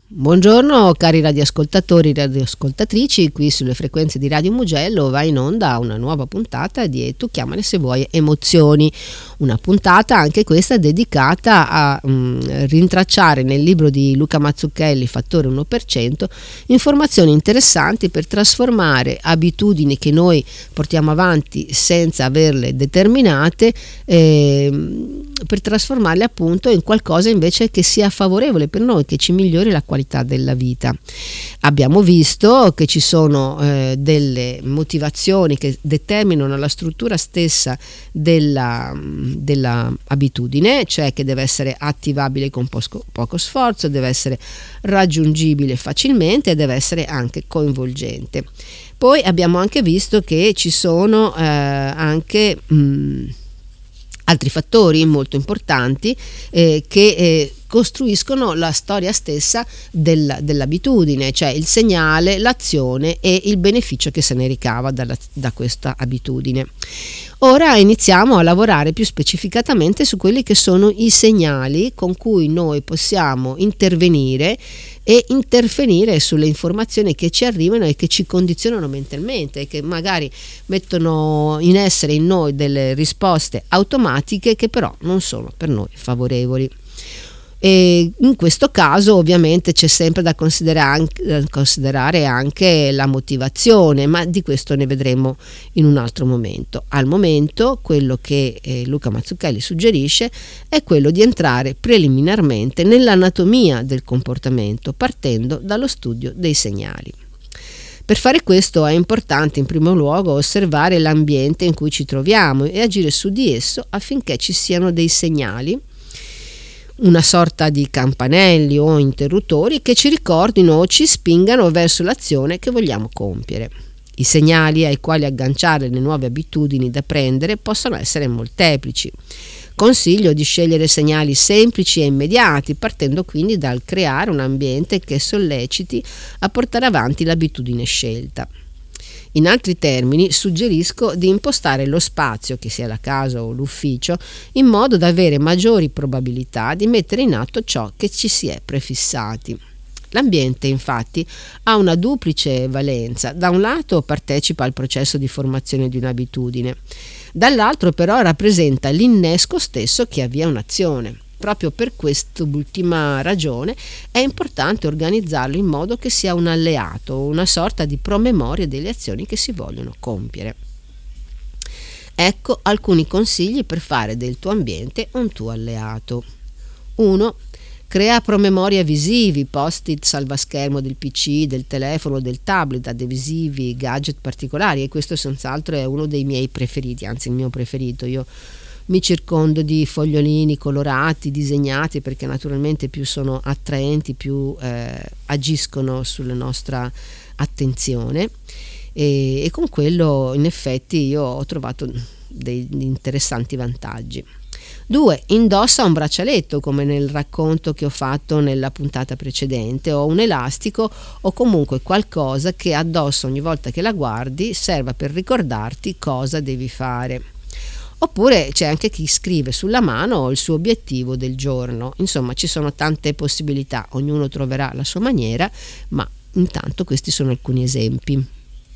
Buongiorno cari radioascoltatori e radioascoltatrici, qui sulle frequenze di Radio Mugello va in onda una nuova puntata di Tu chiamale se vuoi emozioni, una puntata anche questa dedicata a rintracciare nel libro di Luca Mazzucchelli Fattore 1% informazioni interessanti per trasformare abitudini che noi portiamo avanti senza averle determinate, per trasformarle appunto in qualcosa invece che sia favorevole per noi, che ci migliori la qualità della vita. Abbiamo visto che ci sono delle motivazioni che determinano la struttura stessa della abitudine, cioè che deve essere attivabile con poco sforzo, deve essere raggiungibile facilmente e deve essere anche coinvolgente. Poi abbiamo anche visto che ci sono anche altri fattori molto importanti che costruiscono la storia stessa dell'abitudine, cioè il segnale, l'azione e il beneficio che se ne ricava da questa abitudine. Ora iniziamo a lavorare più specificatamente su quelli che sono i segnali con cui noi possiamo intervenire e interferire sulle informazioni che ci arrivano e che ci condizionano mentalmente e che magari mettono in essere in noi delle risposte automatiche che però non sono per noi favorevoli. E in questo caso ovviamente c'è sempre da considerare anche la motivazione, ma di questo ne vedremo in un altro momento. Al momento quello che Luca Mazzucchelli suggerisce è quello di entrare preliminarmente nell'anatomia del comportamento partendo dallo studio dei segnali. Per fare questo è importante in primo luogo osservare l'ambiente in cui ci troviamo e agire su di esso affinché ci siano dei segnali, una sorta di campanelli o interruttori che ci ricordino o ci spingano verso l'azione che vogliamo compiere. I segnali ai quali agganciare le nuove abitudini da prendere possono essere molteplici. Consiglio di scegliere segnali semplici e immediati, partendo quindi dal creare un ambiente che solleciti a portare avanti l'abitudine scelta. In altri termini, suggerisco di impostare lo spazio, che sia la casa o l'ufficio, in modo da avere maggiori probabilità di mettere in atto ciò che ci si è prefissati. L'ambiente, infatti, ha una duplice valenza. Da un lato partecipa al processo di formazione di un'abitudine, dall'altro però rappresenta l'innesco stesso che avvia un'azione. Proprio per quest'ultima ragione è importante organizzarlo in modo che sia un alleato, una sorta di promemoria delle azioni che si vogliono compiere. Ecco alcuni consigli per fare del tuo ambiente un tuo alleato. 1. Crea promemoria visivi, post-it salvaschermo del PC, del telefono, del tablet, adesivi, gadget particolari, e questo senz'altro è uno dei miei preferiti, anzi il mio preferito. Io mi circondo di fogliolini colorati, disegnati, perché naturalmente più sono attraenti, più agiscono sulla nostra attenzione e con quello in effetti io ho trovato dei interessanti vantaggi. 2. Indossa un braccialetto, come nel racconto che ho fatto nella puntata precedente, o un elastico o comunque qualcosa che addosso ogni volta che la guardi serva per ricordarti cosa devi fare. Oppure c'è anche chi scrive sulla mano il suo obiettivo del giorno. Insomma, ci sono tante possibilità, ognuno troverà la sua maniera, ma intanto questi sono alcuni esempi.